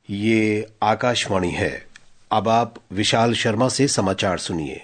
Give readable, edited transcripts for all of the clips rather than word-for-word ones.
ये आकाशवाणी है। अब आप विशाल शर्मा से समाचार सुनिए।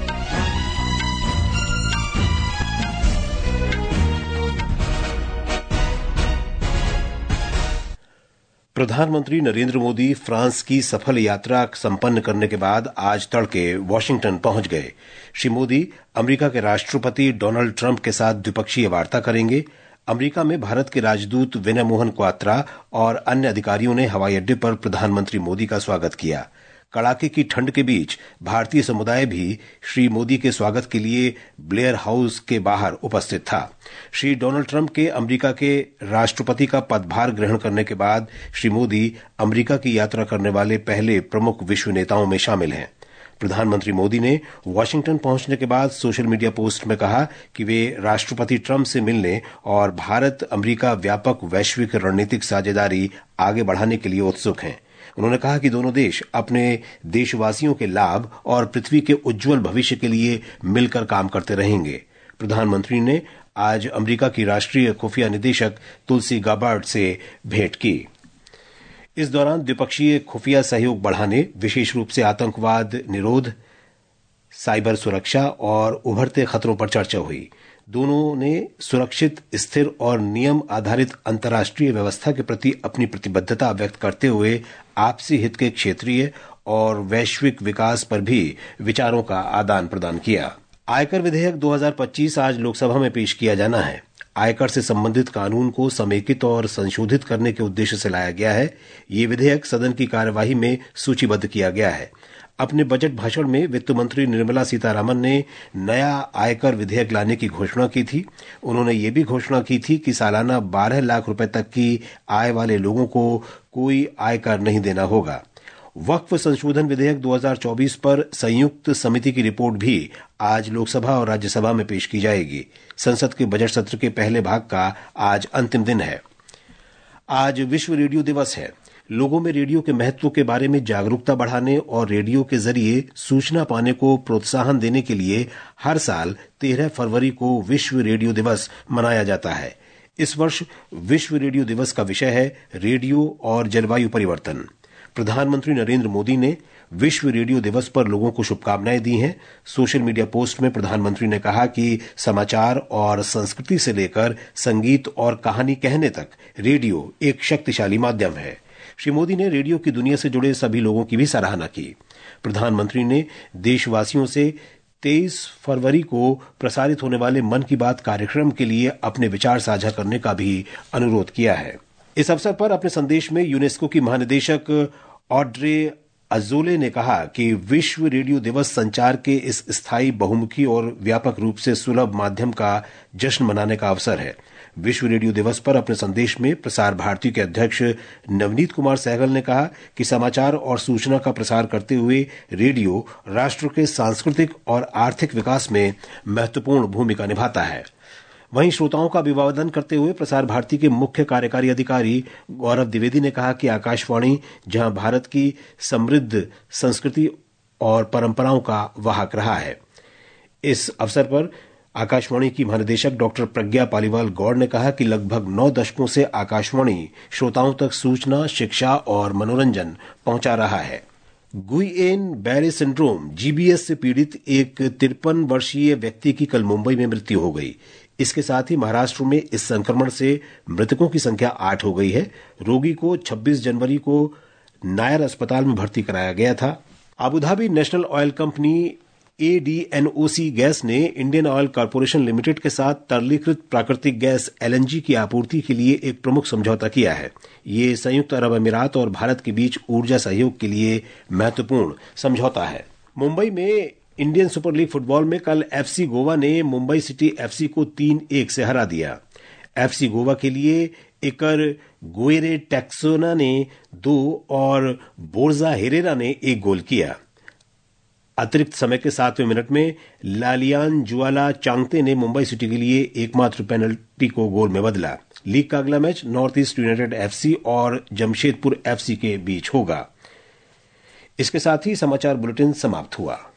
प्रधानमंत्री नरेंद्र मोदी फ्रांस की सफल यात्रा संपन्न करने के बाद आज तड़के वॉशिंगटन पहुंच गए। श्री मोदी अमेरिका के राष्ट्रपति डोनाल्ड ट्रंप के साथ द्विपक्षीय वार्ता करेंगे। अमेरिका में भारत के राजदूत विनय मोहन क्वात्रा और अन्य अधिकारियों ने हवाई अड्डे पर प्रधानमंत्री मोदी का स्वागत किया। कड़ाके की ठंड के बीच भारतीय समुदाय भी श्री मोदी के स्वागत के लिए ब्लेयर हाउस के बाहर उपस्थित था। श्री डोनाल्ड ट्रंप के अमेरिका के राष्ट्रपति का पदभार ग्रहण करने के बाद श्री मोदी अमेरिका की यात्रा करने वाले पहले प्रमुख विश्व नेताओं में शामिल हैं। प्रधानमंत्री मोदी ने वॉशिंगटन पहुंचने के बाद सोशल मीडिया पोस्ट में कहा कि वे राष्ट्रपति ट्रंप से मिलने और भारत अमेरिका व्यापक वैश्विक रणनीतिक साझेदारी आगे बढ़ाने के लिए उत्सुक हैं। उन्होंने कहा कि दोनों देश अपने देशवासियों के लाभ और पृथ्वी के उज्जवल भविष्य के लिए मिलकर काम करते रहेंगे। प्रधानमंत्री ने आज अमेरिका की राष्ट्रीय खुफिया निदेशक तुलसी गाबार्ड से भेंट की। इस दौरान द्विपक्षीय खुफिया सहयोग बढ़ाने, विशेष रूप से आतंकवाद निरोध, साइबर सुरक्षा और उभरते खतरों पर चर्चा हुई। दोनों ने सुरक्षित, स्थिर और नियम आधारित अंतर्राष्ट्रीय व्यवस्था के प्रति अपनी प्रतिबद्धता व्यक्त करते हुए आपसी हित के क्षेत्रीय और वैश्विक विकास पर भी विचारों का आदान प्रदान किया। आयकर विधेयक 2025 आज लोकसभा में पेश किया जाना है। आयकर से संबंधित कानून को समेकित और संशोधित करने के उद्देश्य से लाया गया है। ये विधेयक सदन की कार्यवाही में सूचीबद्ध किया गया है। अपने बजट भाषण में वित्त मंत्री निर्मला सीतारामन ने नया आयकर विधेयक लाने की घोषणा की थी। उन्होंने ये भी घोषणा की थी कि सालाना 12 लाख रुपए तक की आय वाले लोगों को कोई आयकर नहीं देना होगा। वक्फ संशोधन विधेयक 2024 पर संयुक्त समिति की रिपोर्ट भी आज लोकसभा और राज्यसभा में पेश की जाएगी। संसद के बजट सत्र के पहले भाग का आज अंतिम दिन है। आज विश्व रेडियो दिवस है। लोगों में रेडियो के महत्व के बारे में जागरूकता बढ़ाने और रेडियो के जरिए सूचना पाने को प्रोत्साहन देने के लिए हर साल 13 फरवरी को विश्व रेडियो दिवस मनाया जाता है। इस वर्ष विश्व रेडियो दिवस का विषय है रेडियो और जलवायु परिवर्तन। प्रधानमंत्री नरेंद्र मोदी ने विश्व रेडियो दिवस पर लोगों को शुभकामनाएं दी हैं। सोशल मीडिया पोस्ट में प्रधानमंत्री ने कहा कि समाचार और संस्कृति से लेकर संगीत और कहानी कहने तक रेडियो एक शक्तिशाली माध्यम है। श्री मोदी ने रेडियो की दुनिया से जुड़े सभी लोगों की भी सराहना की। प्रधानमंत्री ने देशवासियों से 23 फरवरी को प्रसारित होने वाले मन की बात कार्यक्रम के लिए अपने विचार साझा करने का भी अनुरोध किया है। इस अवसर पर अपने संदेश में यूनेस्को की महानिदेशक ऑड्रे अजोले ने कहा कि विश्व रेडियो दिवस संचार के इस स्थायी, बहुमुखी और व्यापक रूप से सुलभ माध्यम का जश्न मनाने का अवसर है। विश्व रेडियो दिवस पर अपने संदेश में प्रसार भारती के अध्यक्ष नवनीत कुमार सहगल ने कहा कि समाचार और सूचना का प्रसार करते हुए रेडियो राष्ट्र के सांस्कृतिक और आर्थिक विकास में महत्वपूर्ण भूमिका निभाता है। वहीं श्रोताओं का अभिवादन करते हुए प्रसार भारती के मुख्य कार्यकारी अधिकारी गौरव द्विवेदी ने कहा कि आकाशवाणी जहां भारत की समृद्ध संस्कृति और परंपराओं का वाहक रहा है। इस अवसर पर आकाशवाणी की महानिदेशक डॉक्टर प्रज्ञा पालीवाल गौड़ ने कहा कि लगभग 9 दशकों से आकाशवाणी श्रोताओं तक सूचना, शिक्षा और मनोरंजन पहुंचा रहा है। गुइएन बैरे सिंड्रोम GBS से पीड़ित एक 53 वर्षीय व्यक्ति की कल मुंबई में मृत्यु हो गई। इसके साथ ही महाराष्ट्र में इस संक्रमण से मृतकों की संख्या 8 हो गई है। रोगी को 26 जनवरी को नायर अस्पताल में भर्ती कराया गया था। Abu Dhabi national oil company ADNOC gas ने इंडियन ऑयल कॉर्पोरेशन लिमिटेड के साथ तरलीकृत प्राकृतिक गैस LNG की आपूर्ति के लिए एक प्रमुख समझौता किया है। ये संयुक्त अरब अमीरात और भारत के बीच ऊर्जा सहयोग के लिए महत्वपूर्ण समझौता है। मुंबई में इंडियन सुपर लीग फुटबॉल में कल FC गोवा ने मुंबई सिटी FC को 3-1 से हरा दिया। FC गोवा के लिए इकर गोएरे टैक्सोना ने 2 और बोर्जा हेरेरा ने 1 गोल किया। अतिरिक्त समय के 7वें मिनट में लालियान जुआला चांगते ने मुंबई सिटी के लिए एकमात्र पेनल्टी को गोल में बदला। लीग का अगला match north east united FC और जमशेदपुर FC के बीच होगा। इसके साथ ही समाचार बुलेटिन समाप्त हुआ।